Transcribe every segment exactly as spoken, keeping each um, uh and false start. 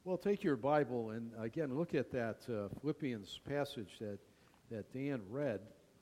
Well, take your Bible and again look at that uh, Philippians passage that, that Dan read.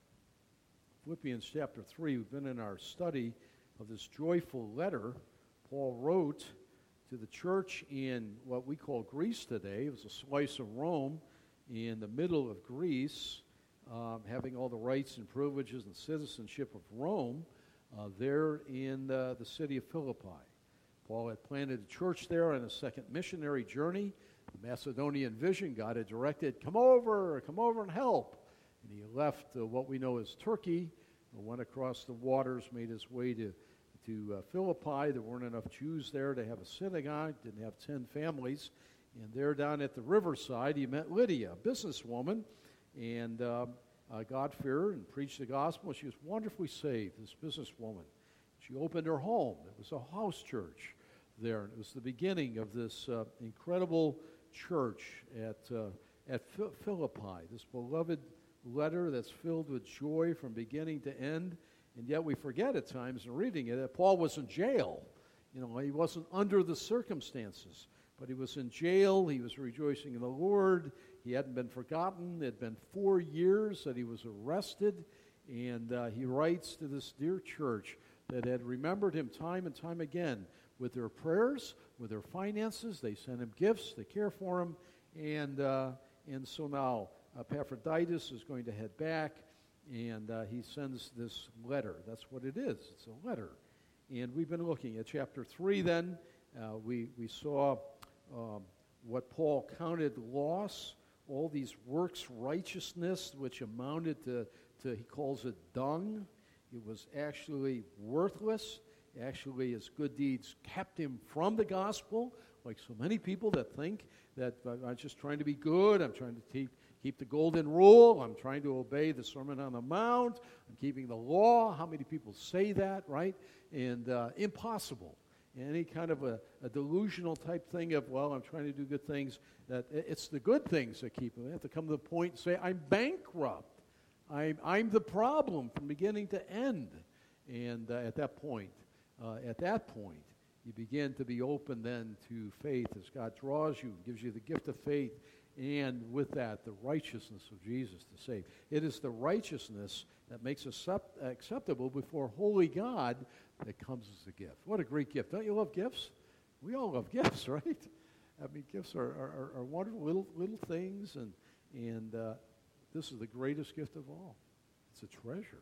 Philippians chapter three, we've been in our study of this joyful letter Paul wrote to the church in what we call Greece today. It was a slice of Rome in the middle of Greece, um, having all the rights and privileges and citizenship of Rome uh, there in uh, the city of Philippi. Paul had planted a church there on a second missionary journey. The Macedonian vision, God had directed, come over, come over and help. And he left uh, what we know as Turkey, went across the waters, made his way to, to uh, Philippi. There weren't enough Jews there to have a synagogue, didn't have ten families. And there down at the riverside, he met Lydia, a businesswoman, and uh, uh, God-fearer, and preached the gospel. She was wonderfully saved, this businesswoman. She opened her home. It was a house church there. And it was the beginning of this uh, incredible church at uh, at Philippi, this beloved letter that's filled with joy from beginning to end. And yet we forget at times in reading it that Paul was in jail. You know, he wasn't under the circumstances, but he was in jail. He was rejoicing in the Lord. He hadn't been forgotten. It had been four years that he was arrested. And uh, he writes to this dear church that had remembered him time and time again with their prayers, with their finances. They sent him gifts, they care for him, and uh, and so now Epaphroditus is going to head back, and uh, he sends this letter. That's what it is. It's a letter. And we've been looking at chapter three then. Uh, we, we saw um, what Paul counted loss, all these works righteousness, which amounted to, to, he calls it dung. It was actually worthless. Actually, his good deeds kept him from the gospel, like so many people that think that uh, I'm just trying to be good, I'm trying to keep, keep the golden rule, I'm trying to obey the Sermon on the Mount, I'm keeping the law. How many people say that, right? And uh, impossible. Any kind of a, a delusional type thing of, well, I'm trying to do good things, that it's the good things that keep them. They have to come to the point and say, I'm bankrupt. I'm, I'm the problem from beginning to end. And uh, at that point, uh, at that point, you begin to be open then to faith as God draws you, gives you the gift of faith, and with that, the righteousness of Jesus to save. It is the righteousness that makes us accept, acceptable before holy God that comes as a gift. What a great gift. Don't you love gifts? We all love gifts, right? I mean, gifts are, are, are wonderful little little things, and, and uh, this is the greatest gift of all. It's a treasure.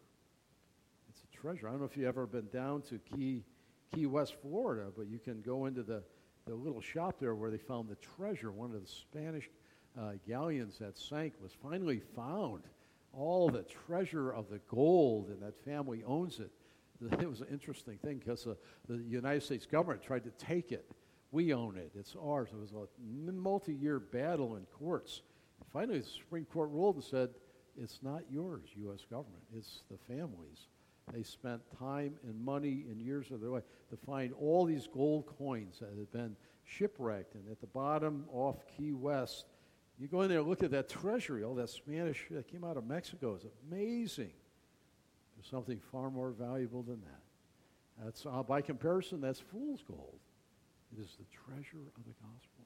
It's a treasure. I don't know if you've ever been down to Key Key West, Florida, but you can go into the, the little shop there where they found the treasure. One of the Spanish uh, galleons that sank was finally found. All the treasure of the gold, and that family owns it. It was an interesting thing because uh, the United States government tried to take it. We own it. It's ours. It was a multi-year battle in courts. Finally, the Supreme Court ruled and said, it's not yours, U S government. It's the family's. They spent time and money and years of their life to find all these gold coins that had been shipwrecked. And at the bottom off Key West, you go in there and look at that treasury, all that Spanish that came out of Mexico. It's amazing. There's something far more valuable than that. That's uh, by comparison, that's fool's gold. It is the treasure of the gospel.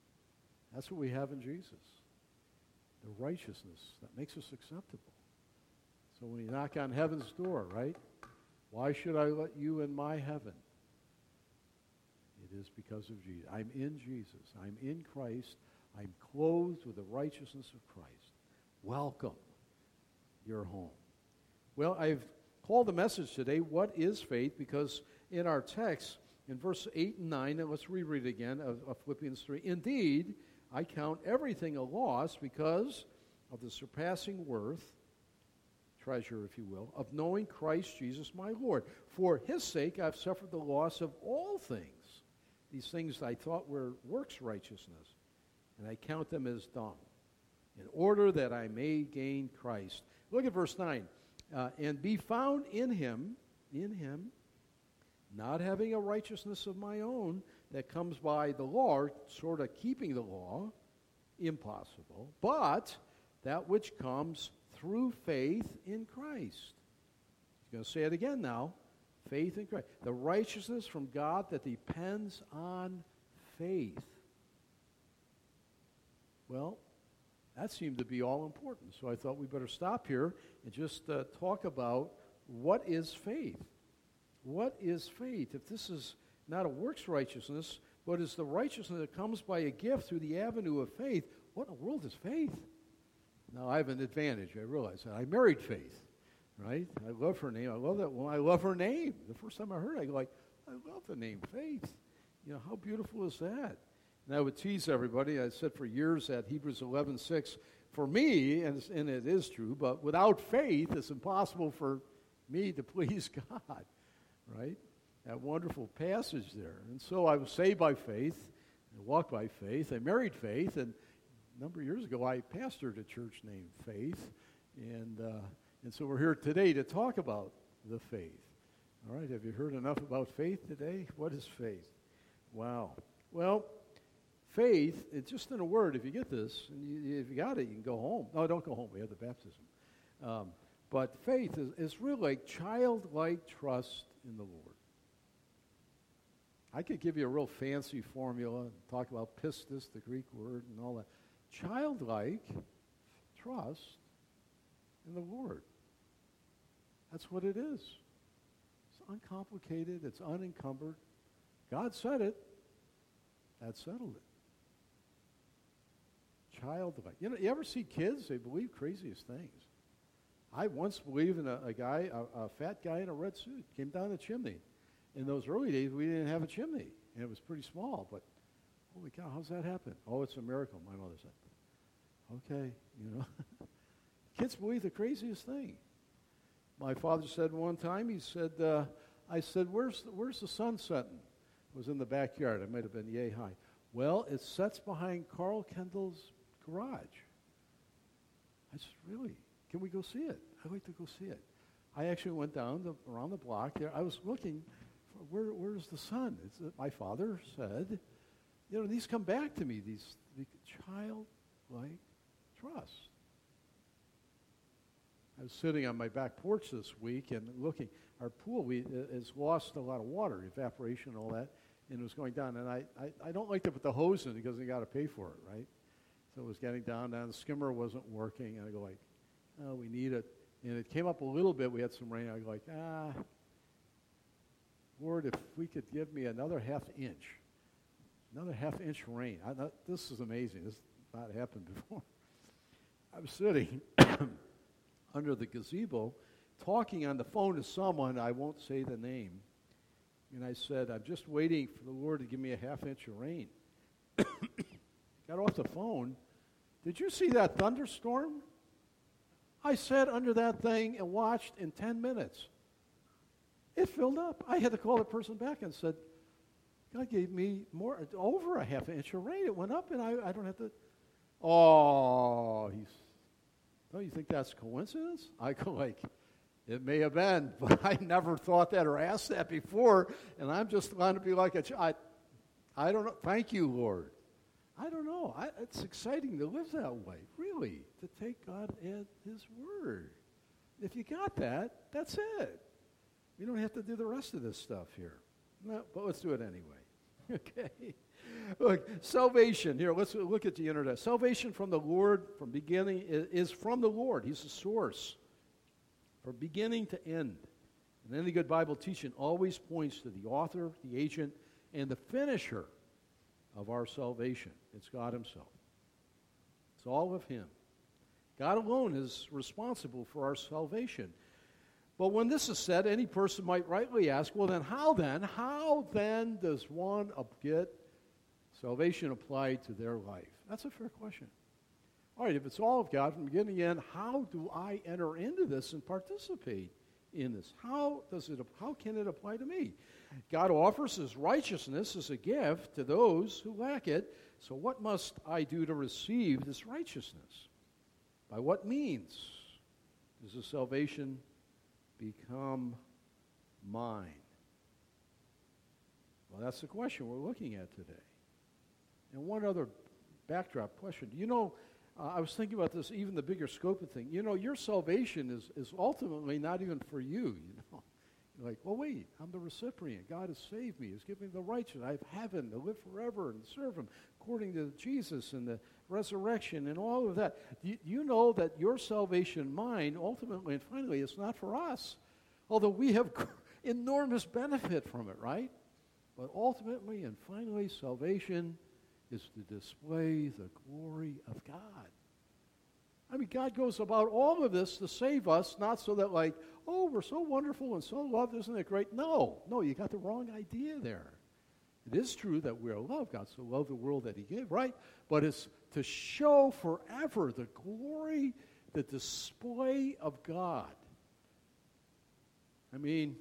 That's what we have in Jesus. The righteousness that makes us acceptable. So when you knock on heaven's door, right? Why should I let you in my heaven? It is because of Jesus. I'm in Jesus. I'm in Christ. I'm clothed with the righteousness of Christ. Welcome. You're home. Well, I've called the message today, What is Faith? Because in our text, in verse eight and nine, and let's reread it again, of, of Philippians three, indeed, I count everything a loss because of the surpassing worth, treasure, if you will, of knowing Christ Jesus my Lord. For his sake I've suffered the loss of all things, these things I thought were works righteousness, and I count them as dung, in order that I may gain Christ. Look at verse nine. Uh, and be found in him, in him, not having a righteousness of my own that comes by the law, sort of keeping the law, impossible, but that which comes through faith in Christ. He's going to say it again now. Faith in Christ. The righteousness from God that depends on faith. Well, that seemed to be all important. So I thought we better stop here and just uh, talk about what is faith. What is faith? If this is not a works righteousness, but is the righteousness that comes by a gift through the avenue of faith, what in the world is faith? Now, I have an advantage. I realize that. I married Faith, right? I love her name. I love that. Well, I love her name. The first time I heard it, I go like, I love the name Faith. You know, how beautiful is that? And I would tease everybody. I said for years that Hebrews eleven six, for me, and, and it is true, but without faith, it's impossible for me to please God, right? That wonderful passage there. And so I was saved by faith, I walked by faith, I married Faith, and a number of years ago I pastored a church named Faith, and uh, and so we're here today to talk about the faith. All right, have you heard enough about faith today? What is faith? Wow. Well, faith, it's just in a word, if you get this, and you, if you got it, you can go home. No, don't go home, we have the baptism. Um, but faith is, is really like childlike trust in the Lord. I could give you a real fancy formula and talk about pistis, the Greek word, and all that. Childlike trust in the Lord. That's what it is. It's uncomplicated. It's unencumbered. God said it. That settled it. Childlike. You know, you ever see kids? They believe craziest things. I once believed in a, a guy, a, a fat guy in a red suit, came down the chimney. In those early days, we didn't have a chimney, and it was pretty small, but holy cow, how's that happen? Oh, it's a miracle, my mother said. Okay, you know. Kids believe the craziest thing. My father said one time, he said, uh, I said, where's the, where's the sun setting? It was in the backyard. It might have been yay high. Well, it sets behind Carl Kendall's garage. I said, really? Can we go see it? I'd like to go see it. I actually went down the, around the block there. I was looking, for where, where's the sun? It's, uh, my father said, you know, these come back to me, these the childlike trust. I was sitting on my back porch this week and looking. Our pool we, uh, has lost a lot of water, evaporation and all that, and it was going down. And I, I, I don't like to put the hose in because you got to pay for it, right? So it was getting down, down. The skimmer wasn't working, and I go like, oh, we need it. And it came up a little bit. We had some rain. I go like, ah, Lord, if we could give me another half inch, another half inch rain. I, not, this is amazing. This has not happened before. I was sitting under the gazebo talking on the phone to someone. I won't say the name. And I said, I'm just waiting for the Lord to give me a half inch of rain. Got off the phone. Did you see that thunderstorm? I sat under that thing and watched in ten minutes. It filled up. I had to call the person back and said, God gave me more, over a half inch of rain. It went up and I, I don't have to. Oh, he's, don't you think that's coincidence? I go like, it may have been, but I never thought that or asked that before, and I'm just going to be like a child. I don't know. Thank you, Lord. I don't know. I, it's exciting to live that way, really, to take God at His word. If you got that, that's it. You don't have to do the rest of this stuff here. No, but let's do it anyway. Okay. Look, salvation. Here, let's look at the internet. Salvation from the Lord, from beginning, is from the Lord. He's the source. From beginning to end. And any good Bible teaching always points to the author, the agent, and the finisher of our salvation. It's God Himself. It's all of Him. God alone is responsible for our salvation. But when this is said, any person might rightly ask, well then, how then? How then does one get salvation applied to their life? That's a fair question. All right, if it's all of God from beginning to end, how do I enter into this and participate in this? How does it? How can it apply to me? God offers His righteousness as a gift to those who lack it. So what must I do to receive this righteousness? By what means does the salvation become mine? Well, that's the question we're looking at today. And one other backdrop question. You know, uh, I was thinking about this, even the bigger scope of thing. You know, your salvation is, is ultimately not even for you, you know. Like, well, wait, I'm the recipient. God has saved me. He's given me the righteousness. I have heaven to live forever and serve him according to Jesus and the resurrection and all of that. You, you know that your salvation, mine, ultimately and finally, is not for us. Although we have enormous benefit from it, right? But ultimately and finally, salvation is to display the glory of God. I mean, God goes about all of this to save us, not so that like, oh, we're so wonderful and so loved, isn't it great? No, no, you got the wrong idea there. It is true that we are loved. God so loved the world that he gave, right? But it's to show forever the glory, the display of God. I mean,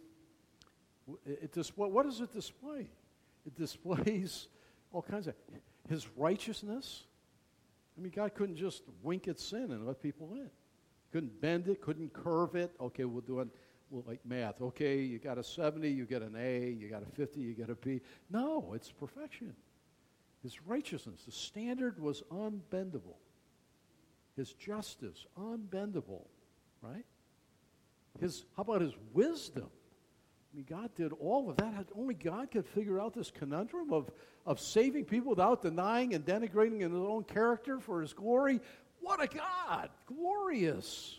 it display, what does it display? It displays all kinds of his righteousness. I mean, God couldn't just wink at sin and let people in. Couldn't bend it, couldn't curve it. Okay, we'll do it well, like math. Okay, you got a seventy, you get an A. You got a fifty, you get a B. No, it's perfection. His righteousness, the standard was unbendable. His justice, unbendable, right? His, how about his wisdom? I mean, God did all of that. Only God could figure out this conundrum of, of saving people without denying and denigrating his own character for his glory. What a God! Glorious!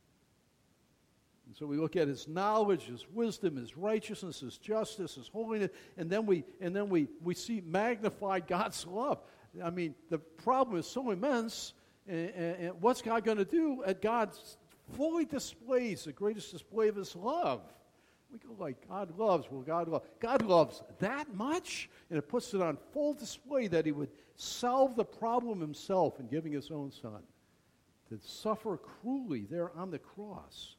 And so we look at his knowledge, his wisdom, his righteousness, his justice, his holiness, and then we and then we, we see magnified God's love. I mean, the problem is so immense, and, and, and what's God going to do? And God fully displays the greatest display of his love. We go like, God loves, well, God loves. God loves that much? And it puts it on full display that he would solve the problem himself in giving his own son to suffer cruelly there on the cross.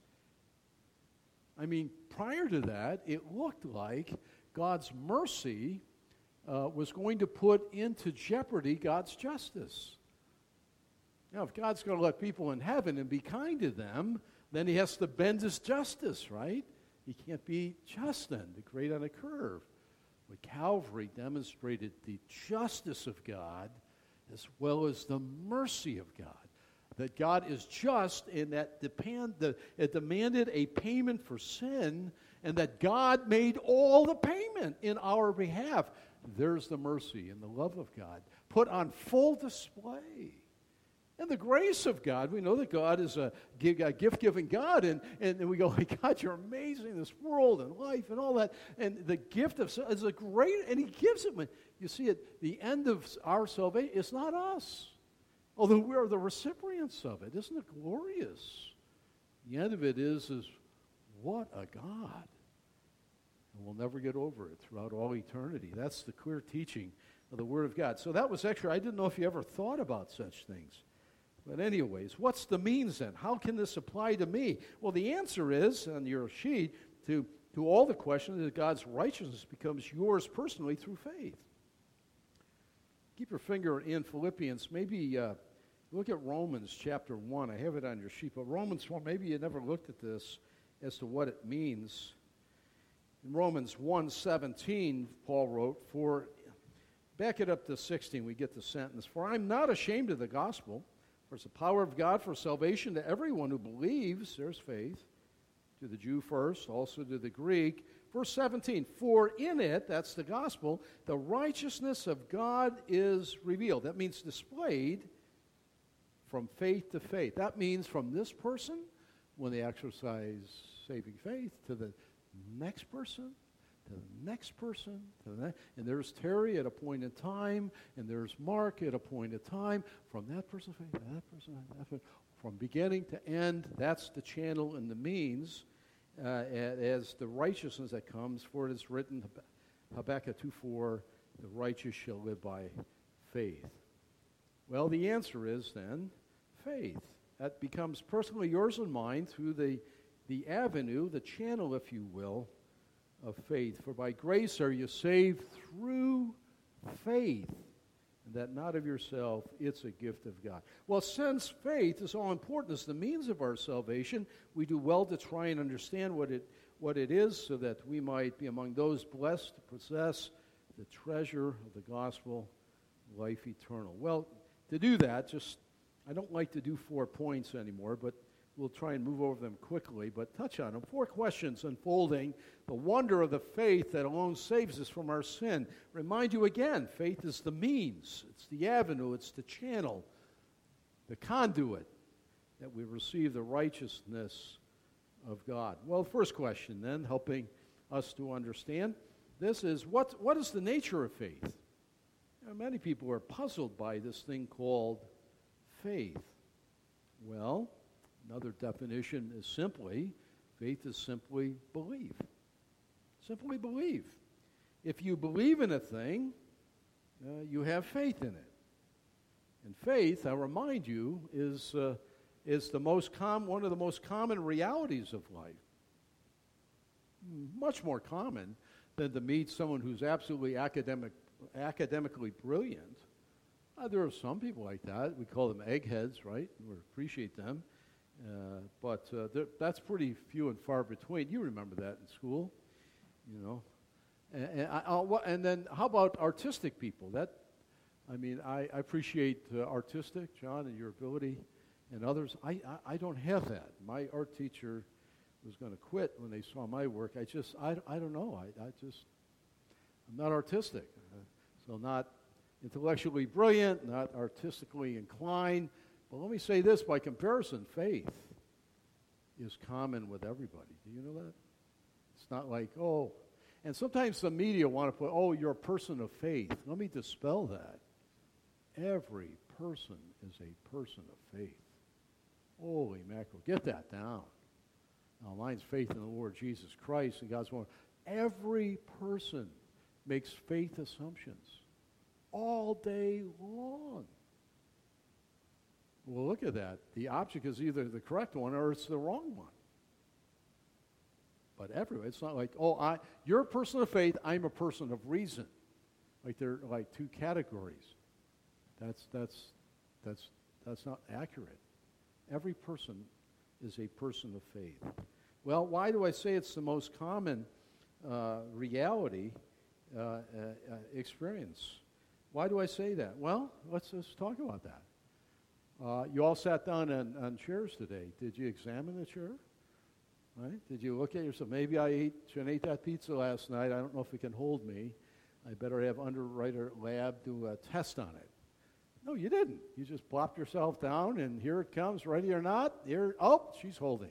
I mean, prior to that, it looked like God's mercy uh, was going to put into jeopardy God's justice. Now, if God's going to let people in heaven and be kind to them, then he has to bend his justice, right? He can't be just then, to grade on a curve. But Calvary demonstrated the justice of God as well as the mercy of God. That God is just and that depend, the, it demanded a payment for sin, and that God made all the payment in our behalf. There's the mercy and the love of God put on full display. And the grace of God, we know that God is a gift-giving God, and, and we go, like, God, you're amazing, this world and life and all that. And the gift of is a great, and he gives it. When you see it, the end of our salvation, it's not us. Although we are the recipients of it. Isn't it glorious? The end of it is, is what a God. And we'll never get over it throughout all eternity. That's the clear teaching of the Word of God. So that was extra. I didn't know if you ever thought about such things. But anyways, what's the means then? How can this apply to me? Well, the answer is, on your sheet, to, to all the questions, that God's righteousness becomes yours personally through faith. Keep your finger in Philippians. Maybe uh, look at Romans chapter one. I have it on your sheet. But Romans one, maybe you never looked at this as to what it means. In Romans one seventeen, Paul wrote, for, back it up to sixteen, we get the sentence, for I'm not ashamed of the gospel, for it's the power of God for salvation to everyone who believes. There's faith. To the Jew first, also to the Greek. Verse seventeen, for in it, that's the gospel, the righteousness of God is revealed. That means displayed from faith to faith. That means from this person, when they exercise saving faith, to the next person, to the next person, to the next. And there's Terry at a point in time, and there's Mark at a point in time. From that person's faith to that person, that person, from beginning to end, that's the channel and the means. Uh, as the righteousness that comes, for it is written, Habakkuk two four, the righteous shall live by faith. Well, the answer is then faith. That becomes personally yours and mine through the, the avenue, the channel, if you will, of faith. For by grace are you saved through faith, and that not of yourself, it's a gift of God. Well, since faith is all important as the means of our salvation, we do well to try and understand what it what it is, so that we might be among those blessed to possess the treasure of the gospel, life eternal. Well, to do that, just I don't like to do four points anymore, but we'll try and move over them quickly, but touch on them. Four questions unfolding the wonder of the faith that alone saves us from our sin. Remind you again, faith is the means, it's the avenue, it's the channel, the conduit that we receive the righteousness of God. Well, the first question then, helping us to understand this is, what, what is the nature of faith? Now, many people are puzzled by this thing called faith. Well, another definition is simply, faith is simply belief. Simply believe. If you believe in a thing, uh, you have faith in it. And faith, I remind you, is uh, is the most com- one of the most common realities of life. Much more common than to meet someone who's absolutely academic, academically brilliant. Uh, there are some people like that. We call them eggheads, right? We appreciate them. Uh, but uh, that's pretty few and far between. You remember that in school, you know. And, and, I, I'll, and then how about artistic people? That, I mean, I, I appreciate uh, artistic, John, and your ability, and others. I, I, I don't have that. My art teacher was going to quit when they saw my work. I just, I, I don't know. I, I just, I'm not artistic. Uh, so not intellectually brilliant, not artistically inclined. But let me say this, by comparison, faith is common with everybody. Do you know that? It's not like, oh, and sometimes the media want to put, oh, you're a person of faith. Let me dispel that. Every person is a person of faith. Holy mackerel, get that down. Now, mine's faith in the Lord Jesus Christ and God's word. Every person makes faith assumptions all day long. Well, look at that. The object is either the correct one or it's the wrong one. But everywhere, it's not like, oh, I, you're a person of faith, I'm a person of reason. Like they're like two categories. That's that's that's that's not accurate. Every person is a person of faith. Well, why do I say it's the most common uh, reality uh, uh, uh, experience? Why do I say that? Well, let's just talk about that. Uh, you all sat down on, on chairs today. Did you examine the chair? Right? Did you look at yourself? Maybe I ate, shouldn't ate that pizza last night. I don't know if it can hold me. I better have Underwriter Lab do a test on it. No, you didn't. You just plopped yourself down, and here it comes, ready or not. Here, oh, she's holding.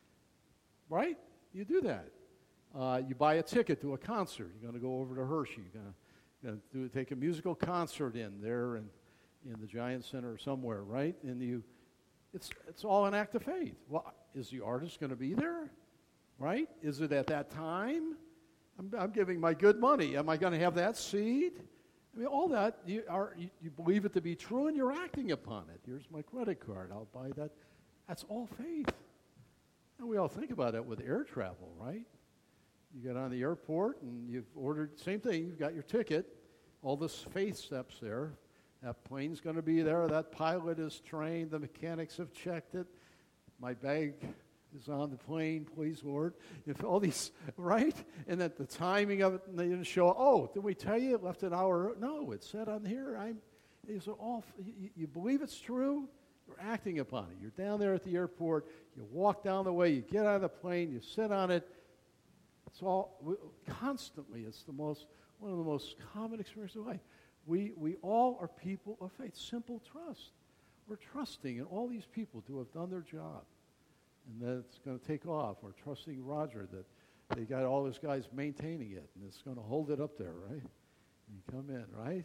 Right? You do that. Uh, you buy a ticket to a concert. You're going to go over to Hershey. You're going to do, take a musical concert in there and in the Giant Center or somewhere, right? And you, it's it's all an act of faith. Well, is the artist going to be there? Right? Is it at that time? I'm, I'm giving my good money. Am I going to have that seed? I mean, all that, you, are, you, you believe it to be true and you're acting upon it. Here's my credit card. I'll buy that. That's all faith. And we all think about it with air travel, right? You get on the airport and you've ordered, same thing, you've got your ticket, all this faith steps there. That plane's going to be there. That pilot is trained. The mechanics have checked it. My bag is on the plane, please, Lord. If all these, right? And that the timing of it, and they didn't show, oh, did we tell you it left an hour? No, it said on here. I'm, these are all, you, you believe it's true? You're acting upon it. You're down there at the airport. You walk down the way. You get out of the plane. You sit on it. It's all, constantly, it's the most, one of the most common experiences of life. We we all are people of faith. Simple trust. We're trusting in all these people to have done their job. And that it's going to take off. We're trusting Roger that they got all those guys maintaining it. And it's going to hold it up there, right? You come in, right?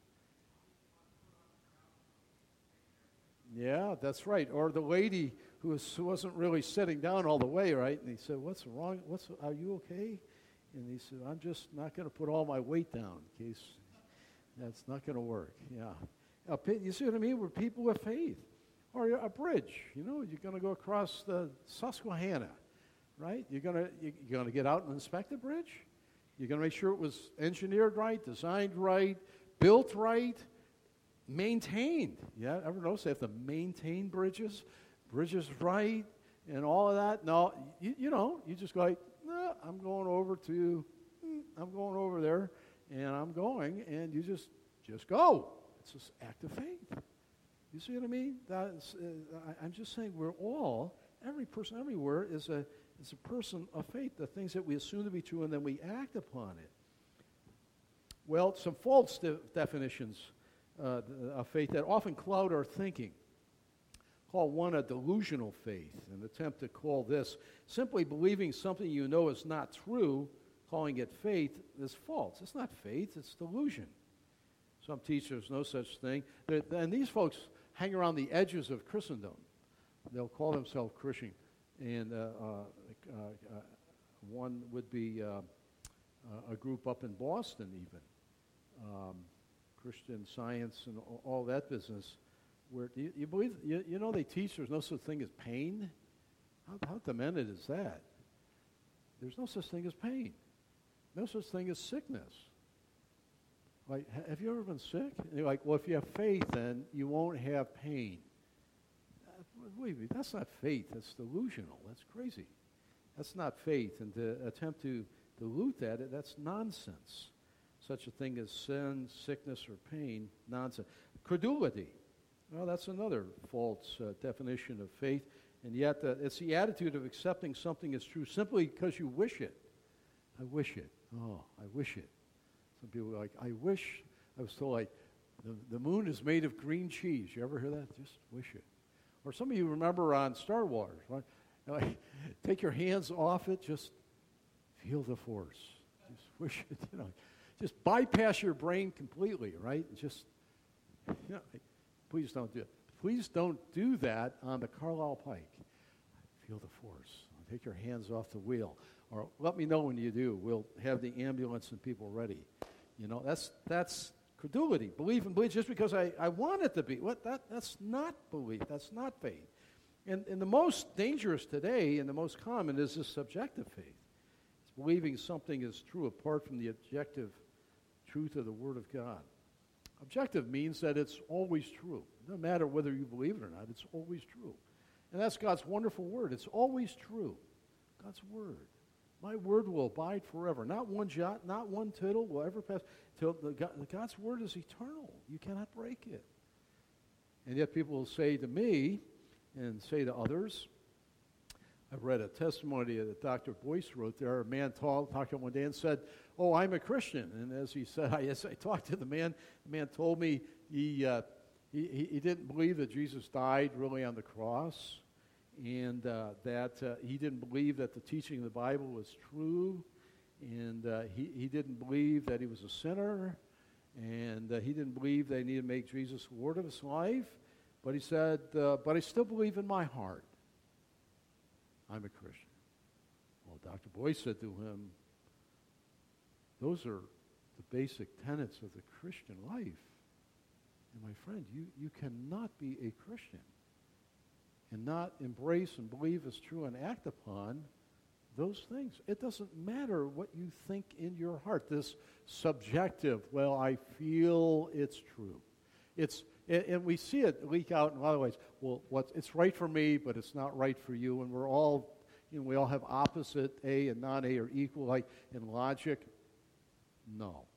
Yeah, that's right. Or the lady who, was, who wasn't really sitting down all the way, right? And he said, what's wrong? What's, are you okay? And he said, I'm just not going to put all my weight down in case... That's not going to work, yeah. Uh, you see what I mean? We're people of faith. Or a bridge, you know, you're going to go across the Susquehanna, right? You're going to you're going to get out and inspect the bridge. You're going to make sure it was engineered right, designed right, built right, maintained. Yeah, ever notice they have to maintain bridges? Bridges right and all of that? No, you, you know, you just go like, no, I'm going over to, I'm going over there. And I'm going, and you just just go. It's this act of faith. You see what I mean? That's, uh, I, I'm just saying we're all, every person everywhere is a, is a person of faith, the things that we assume to be true, and then we act upon it. Well, some false de- definitions uh, of faith that often cloud our thinking. Call one a delusional faith, an attempt to call this simply believing something you know is not true, calling it faith, is false. It's not faith, it's delusion. Some teach there's no such thing. They're, and these folks hang around the edges of Christendom. They'll call themselves Christian. And uh, uh, uh, uh, one would be uh, uh, a group up in Boston even, um, Christian Science and all, all that business. Where you, you believe, you, you know they teach there's no such thing as pain? How, how demented is that? There's no such thing as pain. No such thing as sickness. Like, ha- have you ever been sick? And you're like, well, if you have faith, then you won't have pain. Uh, wait, wait, that's not faith. That's delusional. That's crazy. That's not faith. And to attempt to dilute that, that's nonsense. Such a thing as sin, sickness, or pain, nonsense. Credulity. Well, that's another false uh, definition of faith. And yet, uh, it's the attitude of accepting something as true simply because you wish it. I wish it. Oh, I wish it. Some people are like, I wish, I was told, like, the, the moon is made of green cheese. You ever hear that? Just wish it. Or some of you remember on Star Wars, right? Like, take your hands off it, just feel the force. Just wish it, you know. Just bypass your brain completely, right? Just, you know, please don't do it. Please don't do that on the Carlisle Pike. Feel the force. Take your hands off the wheel. Or let me know when you do. We'll have the ambulance and people ready. You know, that's that's credulity. Believe and believe just because I, I want it to be. What that that's not belief. That's not faith. And, and the most dangerous today and the most common is this subjective faith. It's believing something is true apart from the objective truth of the Word of God. Objective means that it's always true. No matter whether you believe it or not, it's always true. And that's God's wonderful Word. It's always true. God's Word. My Word will abide forever. Not one jot, not one tittle will ever pass. Till the God, God's Word is eternal. You cannot break it. And yet people will say to me and say to others, I've read a testimony that Doctor Boyce wrote there. A man talked, talked to him one day and said, oh, I'm a Christian. And as he said, I, as I talked to the man, the man told me he, uh, he, he didn't believe that Jesus died really on the cross, and uh, that uh, he didn't believe that the teaching of the Bible was true, and uh, he, he didn't believe that he was a sinner, and uh, he didn't believe they needed to make Jesus the Lord of his life. But he said, uh, but I still believe in my heart I'm a Christian. Well, Doctor Boyce said to him, those are the basic tenets of the Christian life. And my friend, you, you cannot be a Christian and not embrace and believe as true and act upon those things. It doesn't matter what you think in your heart. This subjective, well, I feel it's true. It's and, and we see it leak out in a lot of ways. Well, what's it's right for me, but it's not right for you. And we're all, you know, we all have opposite A and non-A are equal, like in logic. No.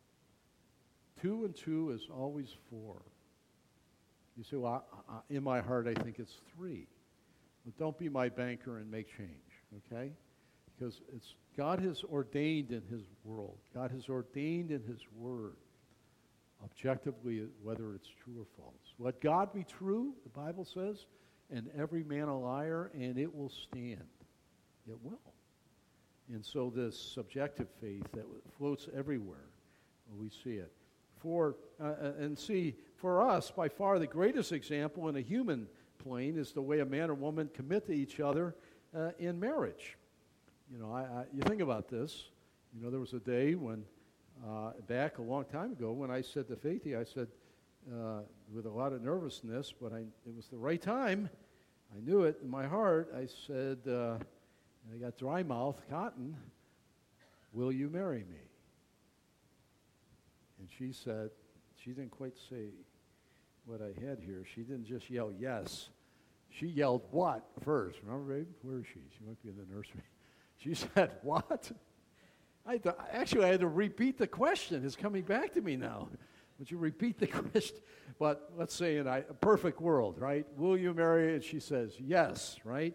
Two and two is always four. You say, well, I, I, in my heart, I think it's three. But don't be my banker and make change, okay? Because it's God has ordained in his world. God has ordained in his word, objectively, whether it's true or false. Let God be true, the Bible says, and every man a liar, and it will stand. It will. And so this subjective faith that floats everywhere, we see it. For uh, and see, for us, by far the greatest example in a human plane is the way a man or woman commit to each other uh, in marriage. You know, I, I, you think about this. You know, there was a day when, uh, back a long time ago, when I said to Faithy, I said, uh, with a lot of nervousness, but I, it was the right time. I knew it in my heart. I said, uh, I got dry mouth, cotton, will you marry me? And she said, she didn't quite say what I had here. She didn't just yell yes. She yelled what first? Remember, babe? Where is she? She might be in the nursery. She said, what? I had to, actually, I had to repeat the question. It's coming back to me now. Would you repeat the question? But let's say in a perfect world, right? Will you marry? And she says, yes, right?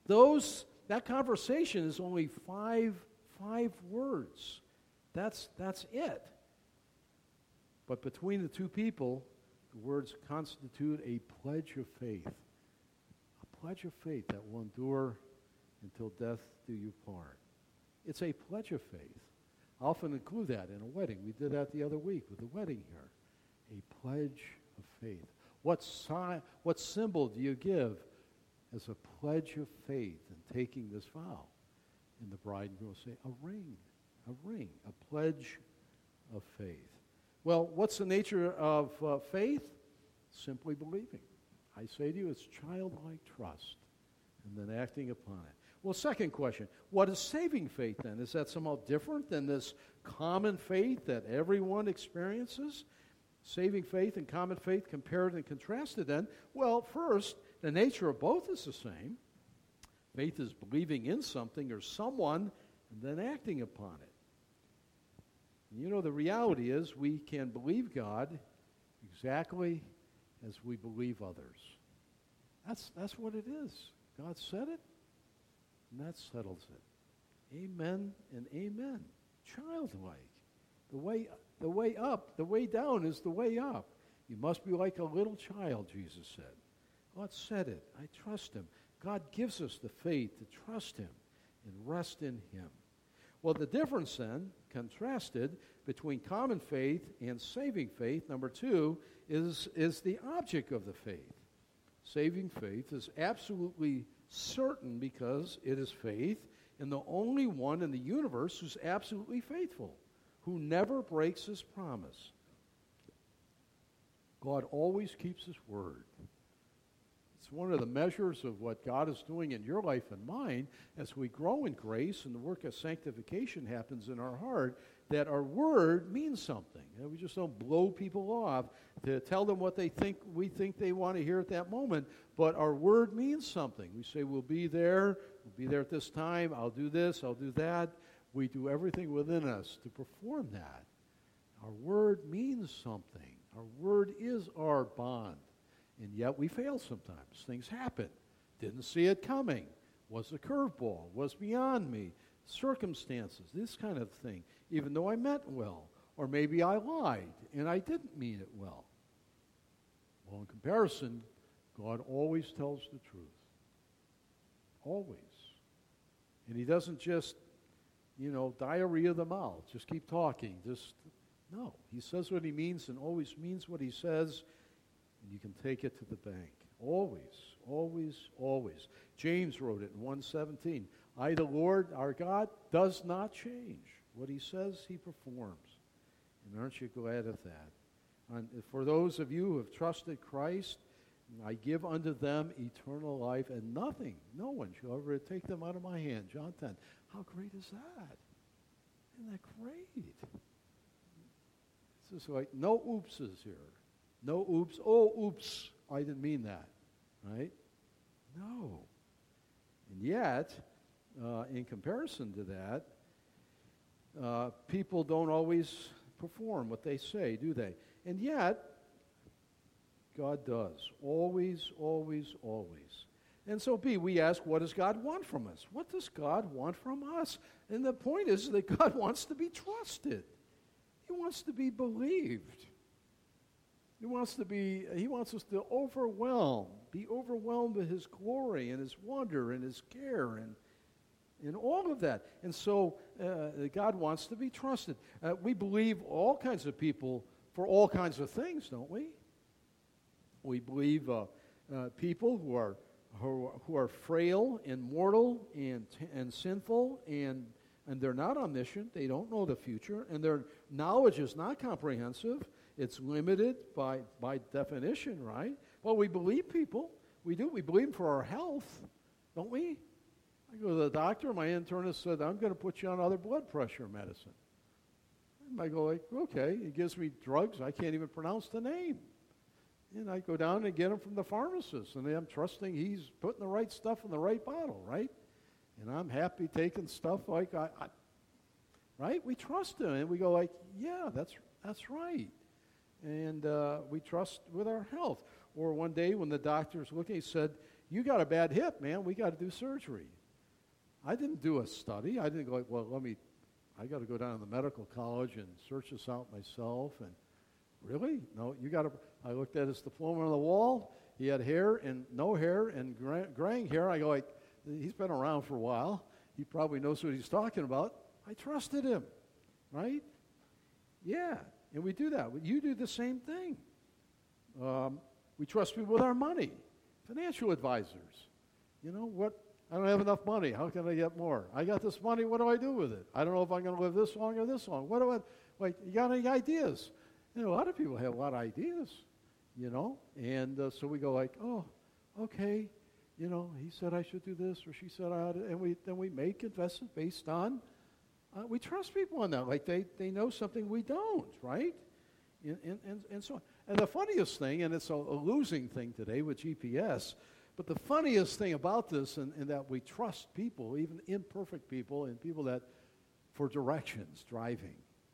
Those, that conversation is only five, five words. That's, that's it. But between the two people, the words constitute a pledge of faith. A pledge of faith that will endure until death do you part. It's a pledge of faith. I often include that in a wedding. We did that the other week with the wedding here. A pledge of faith. What sign, what symbol do you give as a pledge of faith in taking this vow? And the bride and groom say, a ring, a ring, a pledge of faith. Well, what's the nature of uh, faith? Simply believing. I say to you, it's childlike trust, and then acting upon it. Well, second question, what is saving faith then? Is that somehow different than this common faith that everyone experiences? Saving faith and common faith compared and contrasted then? Well, first, the nature of both is the same. Faith is believing in something or someone and then acting upon it. And you know, the reality is we can believe God exactly as we believe others. That's, that's what it is. God said it, and that settles it. Amen and amen. Childlike. The way, the way up, the way down is the way up. You must be like a little child, Jesus said. God said it. I trust him. God gives us the faith to trust him and rest in him. Well, the difference then, contrasted, between common faith and saving faith, number two, is, is the object of the faith. Saving faith is absolutely certain because it is faith in the only one in the universe who's absolutely faithful, who never breaks his promise. God always keeps his word. It's one of the measures of what God is doing in your life and mine as we grow in grace and the work of sanctification happens in our heart, that our word means something. And we just don't blow people off to tell them what they think we think they want to hear at that moment, but our word means something. We say we'll be there, we'll be there at this time, I'll do this, I'll do that. We do everything within us to perform that. Our word means something. Our word is our bond. And yet we fail sometimes. Things happen. Didn't see it coming. Was a curveball. Was beyond me. Circumstances. This kind of thing. Even though I meant well. Or maybe I lied and I didn't mean it well. Well, in comparison, God always tells the truth. Always. And he doesn't just, you know, diarrhea the mouth. Just keep talking. Just, no. He says what he means and always means what he says. And you can take it to the bank. Always, always, always. James wrote it in one seventeen. I, the Lord, our God, does not change. What he says, he performs. And aren't you glad of that? And for those of you who have trusted Christ, I give unto them eternal life, and nothing, no one shall ever take them out of my hand. John ten. How great is that? Isn't that great? It's just like no oopses here. No oops. Oh, oops. I didn't mean that. Right? No. And yet, uh, in comparison to that, uh, people don't always perform what they say, do they? And yet, God does. Always, always, always. And so, B, we ask, what does God want from us? What does God want from us? And the point is that God wants to be trusted. He wants to be believed. He wants to be, he wants us to overwhelm, be overwhelmed with his glory and his wonder and his care and, and all of that. And so uh, God wants to be trusted. Uh, we believe all kinds of people for all kinds of things, don't we? We believe uh, uh, people who are, who, who are frail and mortal and, and sinful and, and they're not omniscient. They don't know the future. And their knowledge is not comprehensive. It's limited by, by definition, right? Well, we believe people. We do. We believe for our health, don't we? I go to the doctor. My internist said, I'm going to put you on other blood pressure medicine. And I go like, okay. He gives me drugs. I can't even pronounce the name. And I go down and get them from the pharmacist. And I'm trusting he's putting the right stuff in the right bottle, right? And I'm happy taking stuff like, I, I right? We trust him. And we go like, yeah, that's that's right. And uh, we trust with our health. Or one day when the doctor's looking, he said, you got a bad hip, man. We got to do surgery. I didn't do a study. I didn't go, well, let me, I got to go down to the medical college and search this out myself. And really? No, you got to, I looked at his diploma on the wall. He had hair and no hair and gra- graying hair. I go like, he's been around for a while. He probably knows what he's talking about. I trusted him, right? Yeah, and we do that. You do the same thing. Um, we trust people with our money. Financial advisors. You know, what? I don't have enough money. How can I get more? I got this money. What do I do with it? I don't know if I'm going to live this long or this long. What do I, like, you got any ideas? You know, a lot of people have a lot of ideas, you know, and uh, so we go like, oh, okay, you know, he said I should do this or she said I ought to, and we, then we make investments based on, uh, we trust people on that, like they, they know something we don't, right? And, and, and, and so on. And the funniest thing, and it's a, a losing thing today with G P S, but the funniest thing about this, and, and that we trust people, even imperfect people, and people that, for directions, driving.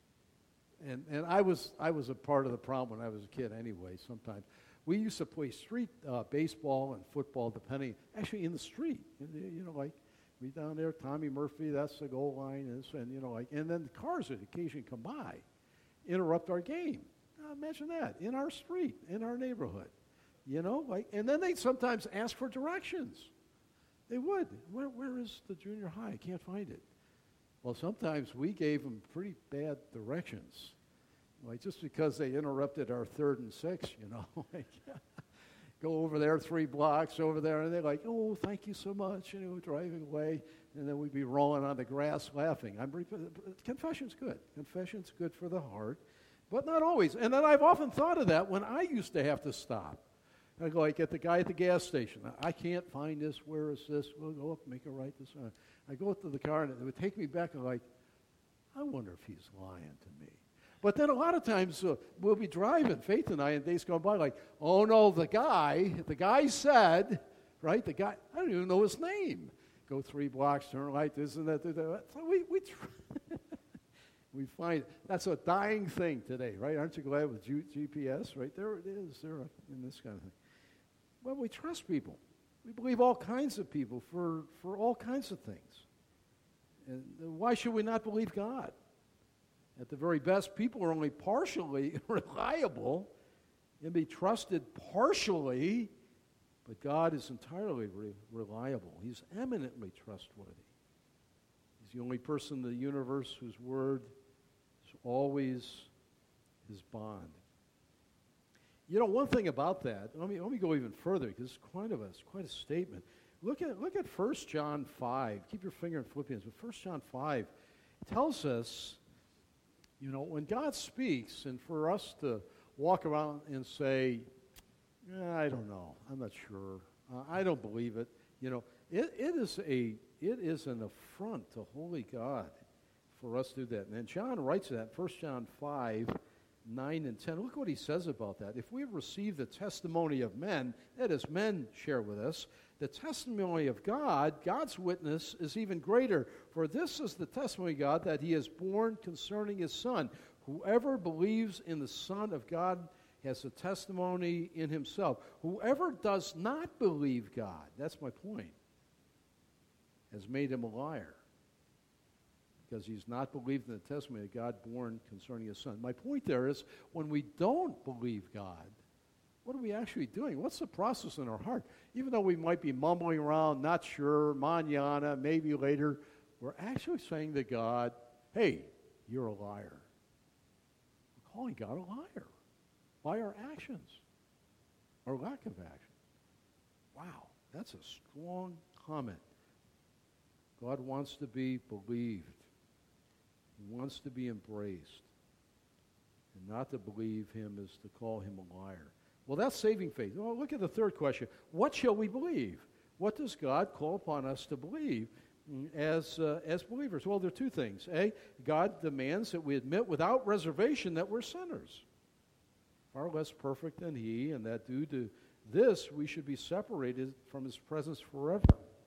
And and I was I was a part of the problem when I was a kid anyway, sometimes. We used to play street uh, baseball and football, depending, actually in the street. You, you know, like, we down there, Tommy Murphy, that's the goal line, and, and you know, like, and then the cars would occasionally come by, interrupt our game. Now, imagine that, in our street, in our neighborhood. You know, like, and then they'd sometimes ask for directions. They would. Where, where is the junior high? I can't find it. Well, sometimes we gave them pretty bad directions, like just because they interrupted our third and six, you know. Like, go over there three blocks over there, and they're like, oh, thank you so much, you know, driving away, and then we'd be rolling on the grass laughing. I'm re- confession's good. Confession's good for the heart, but not always. And then I've often thought of that when I used to have to stop. I go like at the guy at the gas station. I can't find this. Where is this? We'll go up and make a right this way. I go up to the car, and it would take me back. I'm like, I wonder if he's lying to me. But then a lot of times uh, we'll be driving, Faith and I, and days go by like, oh, no, the guy, the guy said, right? The guy, I don't even know his name. Go three blocks, turn right, this and that. that, that. So we, we, try we find, that's a dying thing today, right? Aren't you glad with G- GPS? Right there it is, there in this kind of thing. Well, we trust people. We believe all kinds of people for, for all kinds of things. And why should we not believe God? At the very best, people are only partially reliable and be trusted partially, but God is entirely re- reliable. He's eminently trustworthy. He's the only person in the universe whose word is always his bond. You know, one thing about that, let me, let me go even further, because it's quite, of a, it's quite a statement. Look at, look at First John five. Keep your finger in Philippians, but First John five tells us, you know, when God speaks, and for us to walk around and say, eh, I don't know, I'm not sure, uh, I don't believe it, you know, it, it is a it is an affront to holy God for us to do that. And then John writes that, First John five, nine and ten. Look what he says about that. If we have received the testimony of men, that is, men share with us, the testimony of God, God's witness is even greater. For this is the testimony of God, that he has borne concerning his Son. Whoever believes in the Son of God has a testimony in himself. Whoever does not believe God, that's my point, has made him a liar, because he's not believed in the testimony of God born concerning his Son. My point there is, when we don't believe God, what are we actually doing? What's the process in our heart? Even though we might be mumbling around, not sure, mañana, maybe later, we're actually saying to God, hey, you're a liar. We're calling God a liar by our actions, our lack of action. Wow, that's a strong comment. God wants to be believed. He wants to be embraced. And not to believe him is to call him a liar. Well, that's saving faith. Well, look at the third question. What shall we believe? What does God call upon us to believe as, uh, as believers? Well, there are two things. A, God demands that we admit without reservation that we're sinners, far less perfect than he, and that due to this, we should be separated from his presence forever.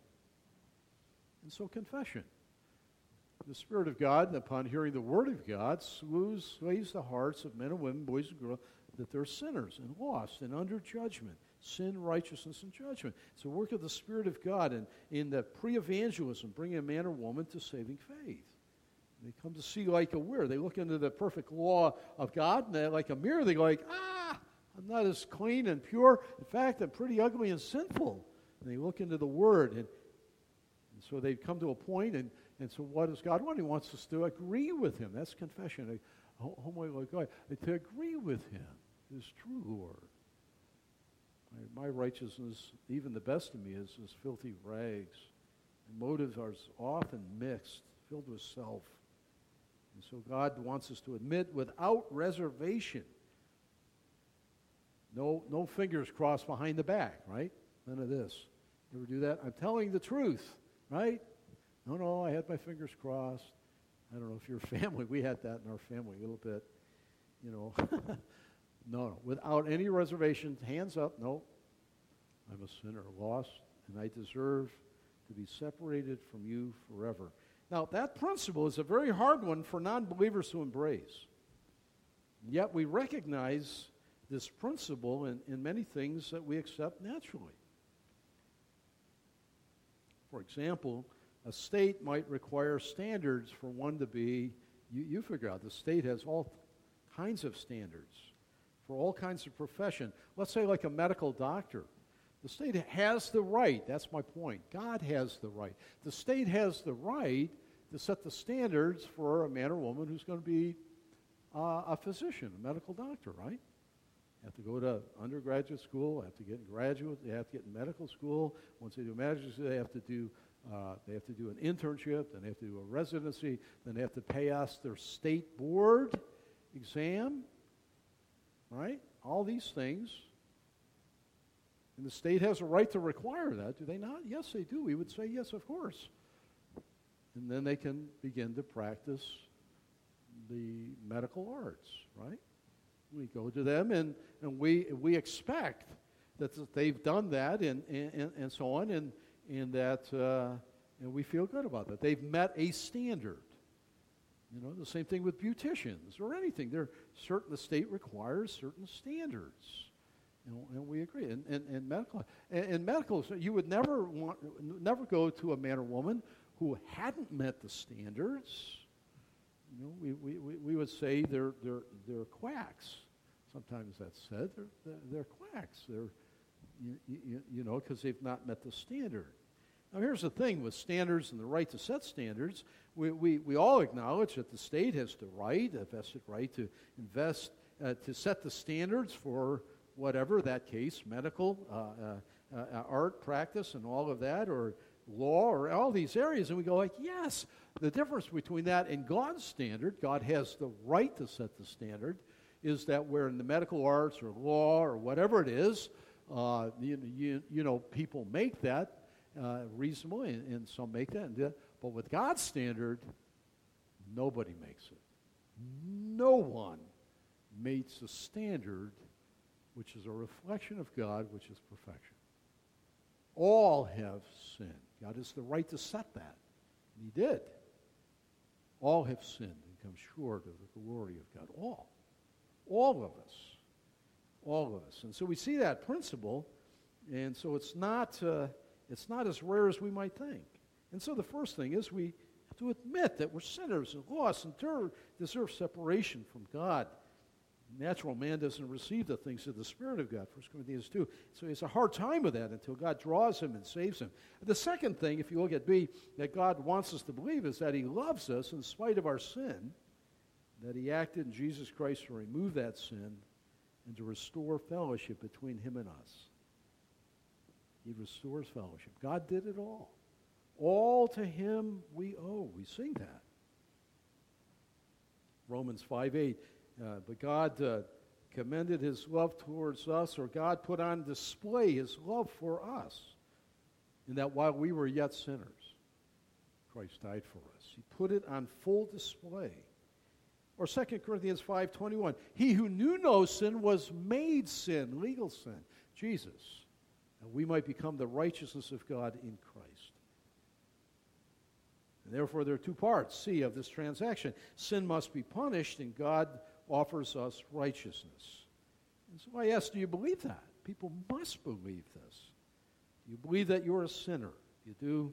And so confession. The Spirit of God, upon hearing the Word of God, slays, slays the hearts of men and women, boys and girls, that they're sinners and lost and under judgment. Sin, righteousness, and judgment. It's the work of the Spirit of God in, in the pre-evangelism, bringing a man or woman to saving faith. They come to see like a mirror. They look into the perfect law of God, and they're like a mirror. They go like, ah, I'm not as clean and pure. In fact, I'm pretty ugly and sinful. And they look into the Word, and, and so they come to a point, and, and so what does God want? He wants us to agree with Him. That's confession. Oh, oh my God, to agree with Him, His true Lord. My, my righteousness, even the best of me, is, is filthy rags. My motives are often mixed, filled with self. And so God wants us to admit without reservation. No, no fingers crossed behind the back, right? None of this. You ever do that? I'm telling the truth, right? No, no, I had my fingers crossed. I don't know if your family, we had that in our family a little bit. You know, no, no, without any reservation, hands up, no. I'm a sinner, lost, and I deserve to be separated from you forever. Now, that principle is a very hard one for non-believers to embrace. Yet we recognize this principle in, in many things that we accept naturally. For example, a state might require standards for one to be, you, you figure out, the state has all kinds of standards for all kinds of profession. Let's say like a medical doctor. The state has the right, that's my point. God has the right. The state has the right to set the standards for a man or woman who's going to be uh, a physician, a medical doctor, right? They have to go to undergraduate school, they have to get in graduate, they have to get in medical school. Once they do medical school, they have to do uh, they have to do an internship, then they have to do a residency, then they have to pass their state board exam, right? All these things. And the state has a right to require that, do they not? Yes, they do. We would say yes, of course. And then they can begin to practice the medical arts, right? We go to them, and, and we we expect that they've done that, and and, and so on, and and that uh, and we feel good about that. They've met a standard. You know, the same thing with beauticians or anything. There certain the state requires certain standards. And, and we agree. And, and, and medical, and, and medical, so you would never want, never go to a man or woman who hadn't met the standards. You know, we, we, we, we would say they're they're they're quacks. Sometimes that's said. They're they're, they're quacks. They're you, you, you know because they've not met the standard. Now here's the thing with standards and the right to set standards. We we, we all acknowledge that the state has the right, a vested right, to invest uh, to set the standards for whatever that case, medical, uh, uh, uh, art practice, and all of that, or law, or all these areas, and we go like, yes. The difference between that and God's standard, God has the right to set the standard, is that where in the medical arts or law or whatever it is, uh, you, you, you know, people make that uh, reasonable, and, and some make that, and, but with God's standard, nobody makes it. No one meets the standard which is a reflection of God, which is perfection. All have sinned. God has the right to set that. And He did. All have sinned and come short of the glory of God. All. All of us. All of us. And so we see that principle, and so it's not, uh, it's not as rare as we might think. And so the first thing is we have to admit that we're sinners and lost and deserve separation from God. Natural man doesn't receive the things of the Spirit of God, First Corinthians two. So he has a hard time with that until God draws him and saves him. The second thing, if you look at B, that God wants us to believe is that He loves us in spite of our sin, that He acted in Jesus Christ to remove that sin and to restore fellowship between Him and us. He restores fellowship. God did it all. All to Him we owe. We sing that. Romans five eight. Uh, but God uh, commended His love towards us, or God put on display His love for us, in that while we were yet sinners, Christ died for us. He put it on full display. Or Second Corinthians five twenty-one, He who knew no sin was made sin, legal sin, Jesus, and we might become the righteousness of God in Christ. And therefore there are two parts, C, of this transaction. Sin must be punished, and God offers us righteousness. And so I ask, do you believe that? People must believe this. Do you believe that you're a sinner? You do.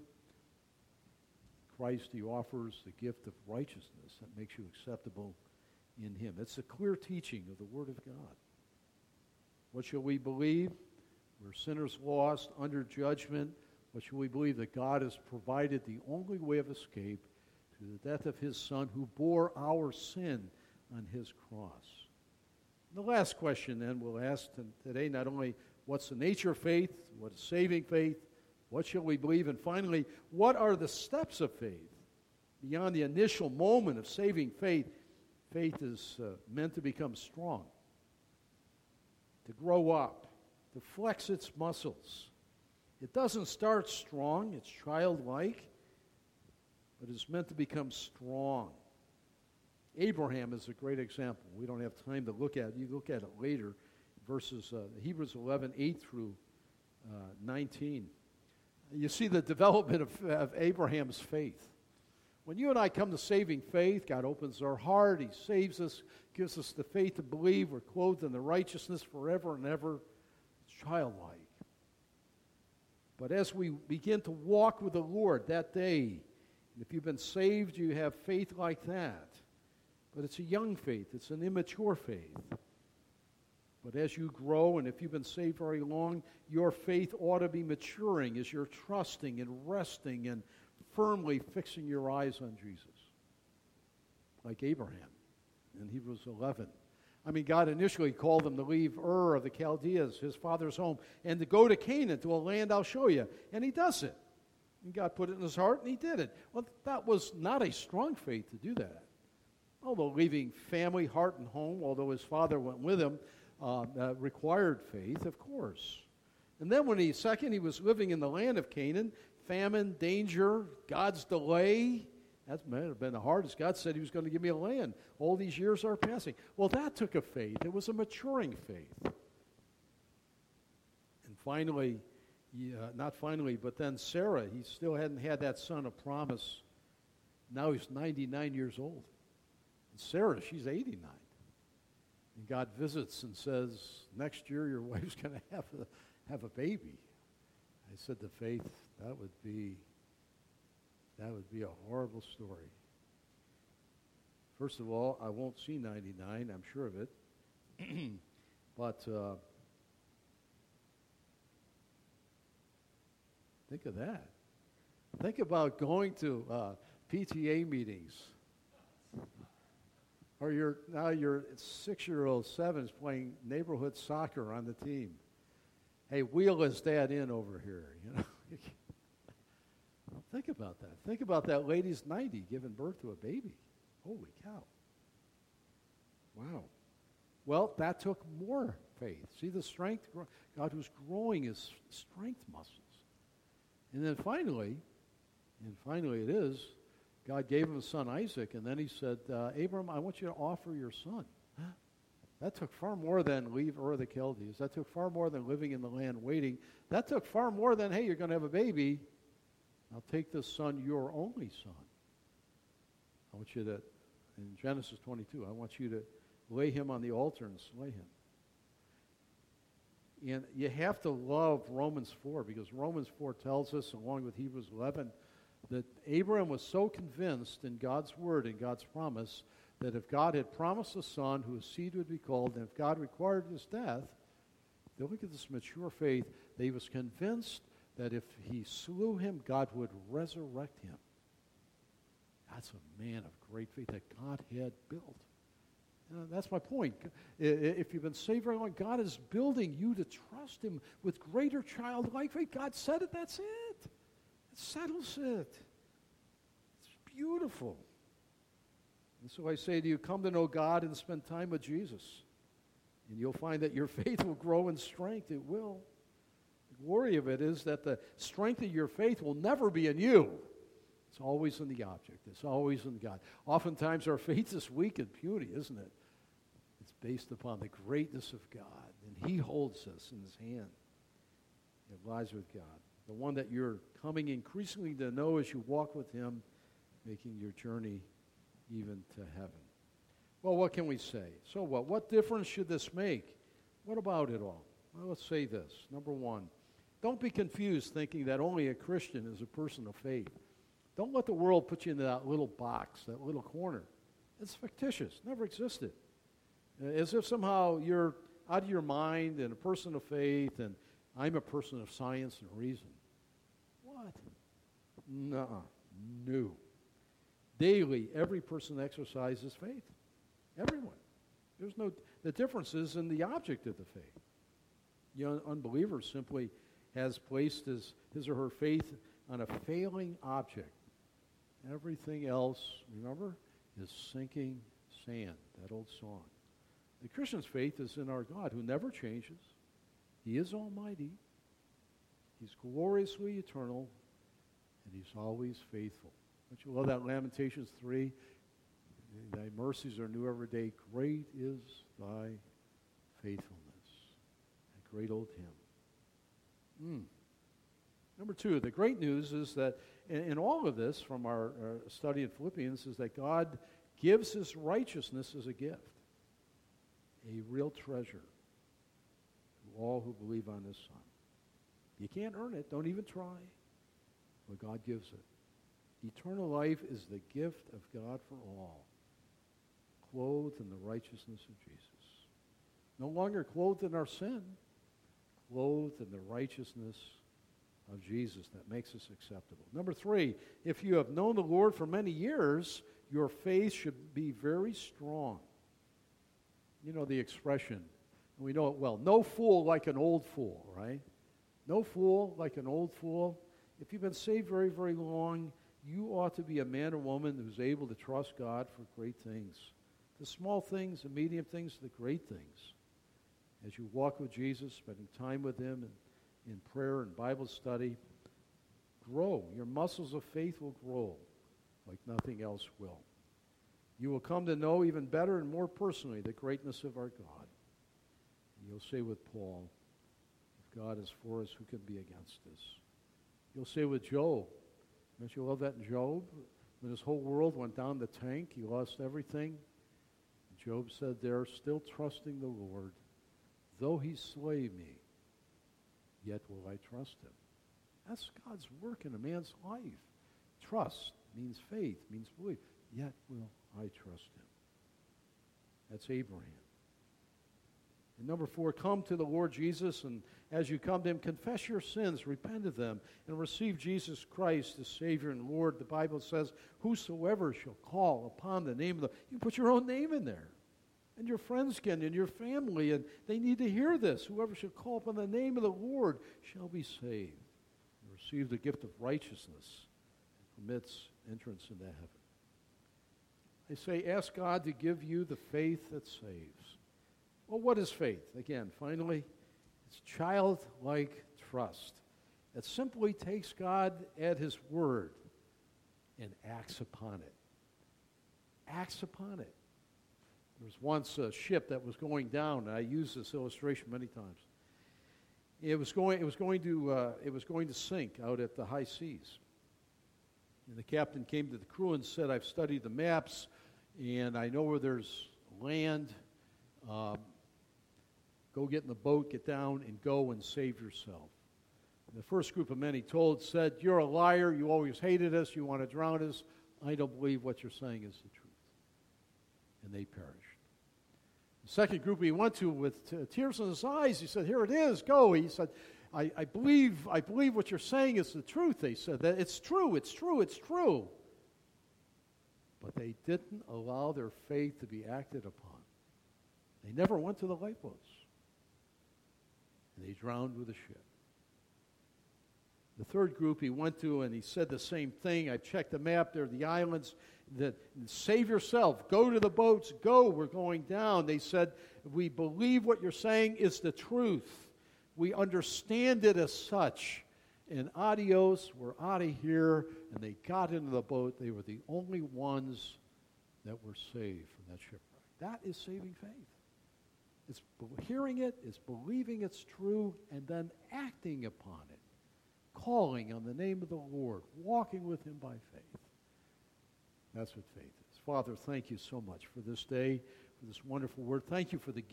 Christ, he offers the gift of righteousness that makes you acceptable in him. It's a clear teaching of the Word of God. What shall we believe? We're sinners lost, under judgment. What shall we believe? That God has provided the only way of escape through the death of his Son, who bore our sin on his cross. And the last question then we'll ask today, not only what's the nature of faith, what is saving faith, what shall we believe, and finally, what are the steps of faith? Beyond the initial moment of saving faith, faith is uh, meant to become strong, to grow up, to flex its muscles. It doesn't start strong, it's childlike, but it's meant to become strong. Abraham is a great example. We don't have time to look at it. You look at it later, verses uh, Hebrews eleven, eight through uh, nineteen. You see the development of, of Abraham's faith. When you and I come to saving faith, God opens our heart, he saves us, gives us the faith to believe we're clothed in the righteousness forever and ever. It's childlike. But as we begin to walk with the Lord that day, if you've been saved, you have faith like that. But it's a young faith. It's an immature faith. But as you grow, and if you've been saved very long, your faith ought to be maturing as you're trusting and resting and firmly fixing your eyes on Jesus. Like Abraham in Hebrews eleven. I mean, God initially called him to leave Ur of the Chaldeans, his father's home, and to go to Canaan, to a land I'll show you. And he does it. And God put it in his heart, and he did it. Well, that was not a strong faith to do that. Although leaving family, heart, and home, although his father went with him, uh, uh, required faith, of course. And then when he, second, he was living in the land of Canaan, famine, danger, God's delay. That might have been the hardest. God said he was going to give me a land. All these years are passing. Well, that took a faith. It was a maturing faith. And finally, yeah, not finally, but then Sarah, he still hadn't had that son of promise. Now he's ninety-nine years old. And Sarah, she's eighty-nine. And God visits and says, next year your wife's going to have a, have a baby. I said to Faith, that would be, that would be a horrible story. First of all, I won't see ninety-nine, I'm sure of it. But uh, think of that. Think about going to uh, P T A meetings. Or your now your six-year-old, seven, is playing neighborhood soccer on the team. Hey, wheel his dad in over here, you know. Think about that. Think about that lady's ninety giving birth to a baby. Holy cow. Wow. Well, that took more faith. See the strength? God was growing his strength muscles. And then finally, and finally it is, God gave him a son, Isaac, and then he said, uh, Abram, I want you to offer your son. Huh? That took far more than leave Ur of the Chaldees. That took far more than living in the land waiting. That took far more than, hey, you're going to have a baby. I'll take this son, your only son. I want you to, in Genesis twenty-two, I want you to lay him on the altar and slay him. And you have to love Romans four, because Romans four tells us, along with Hebrews eleven, that Abraham was so convinced in God's word and God's promise that if God had promised a son whose seed would be called, and if God required his death, they look at this mature faith, that he was convinced that if he slew him, God would resurrect him. That's a man of great faith that God had built. Uh, that's my point. If you've been saved very long, God is building you to trust him with greater childlike faith. God said it, that's it. It settles it. It's beautiful. And so I say to you, come to know God and spend time with Jesus. And you'll find that your faith will grow in strength. It will. The glory of it is that the strength of your faith will never be in you. It's always in the object. It's always in God. Oftentimes our faith is weak and puny, isn't it? It's based upon the greatness of God. And he holds us in his hand. It lies with God. The one that you're coming increasingly to know as you walk with him, making your journey even to heaven. Well, what can we say? So what? What difference should this make What about it all? Well, let's say this. Number one, don't be confused thinking that only a Christian is a person of faith. Don't let the world put you into that little box, that little corner. It's fictitious, never existed. As if somehow you're out of your mind and a person of faith and I'm a person of science and reason. What? Nuh-uh. No. Daily, every person exercises faith. Everyone. There's no, the difference is in the object of the faith. The un- unbeliever simply has placed his, his or her faith on a failing object. Everything else, remember, is sinking sand, that old song. The Christian's faith is in our God who never changes. He is almighty. He's gloriously eternal, and he's always faithful. Don't you love that Lamentations three? Thy mercies are new every day. Great is thy faithfulness. That great old hymn. Mm. Number two, the great news is that in, in all of this, from our, our study in Philippians, is that God gives his righteousness as a gift, a real treasure to all who believe on his Son. You can't earn it. Don't even try. But God gives it. Eternal life is the gift of God for all, clothed in the righteousness of Jesus. No longer clothed in our sin, clothed in the righteousness of Jesus that makes us acceptable. Number three, if you have known the Lord for many years, your faith should be very strong. You know the expression, and we know it well, no fool like an old fool, right? No fool like an old fool. If you've been saved very, very long, you ought to be a man or woman who's able to trust God for great things. The small things, the medium things, the great things. As you walk with Jesus, spending time with him and in prayer and Bible study, grow. Your muscles of faith will grow like nothing else will. You will come to know even better and more personally the greatness of our God. And you'll say with Paul, if God is for us, who can be against us? You'll say with Job, don't you love that in Job? When his whole world went down the tank, he lost everything. Job said there, still trusting the Lord, though he slay me, yet will I trust him. That's God's work in a man's life. Trust means faith, means belief. Yet will I trust him. That's Abraham. And number four, come to the Lord Jesus, and as you come to him, confess your sins, repent of them, and receive Jesus Christ as Savior and Lord. The Bible says, whosoever shall call upon the name of the... You put your own name in there. And your friends can, and your family, and they need to hear this. Whoever shall call upon the name of the Lord shall be saved, and receive the gift of righteousness, and permits entrance into heaven. I say, ask God to give you the faith that saves. Well, what is faith? Again, finally, it's childlike trust. It simply takes God at his word and acts upon it. Acts upon it. There was once a ship that was going down, and I used this illustration many times. It was going, it was going to, uh, it was going to sink out at the high seas. And the captain came to the crew and said, I've studied the maps, and I know where there's land. Um, go get in the boat, get down, and go and save yourself. And the first group of men he told said, you're a liar, you always hated us, you want to drown us. I don't believe what you're saying is the truth. And they perished. The second group he went to with t- tears in his eyes, he said, here it is, go. He said, I, I believe I believe what you're saying is the truth. They said that it's true, it's true, it's true. But they didn't allow their faith to be acted upon. They never went to the lifeboats. And they drowned with the ship. The third group he went to, and he said the same thing. I checked the map. There are the islands. That save yourself. Go to the boats. Go. We're going down. They said, we believe what you're saying is the truth. We understand it as such. And adios, we're out of here. And they got into the boat. They were the only ones that were saved from that shipwreck. That is saving faith. It's hearing it, it's believing it's true, and then acting upon it. Calling on the name of the Lord, walking with him by faith. That's what faith is. Father, thank you so much for this day, for this wonderful word. Thank you for the gift.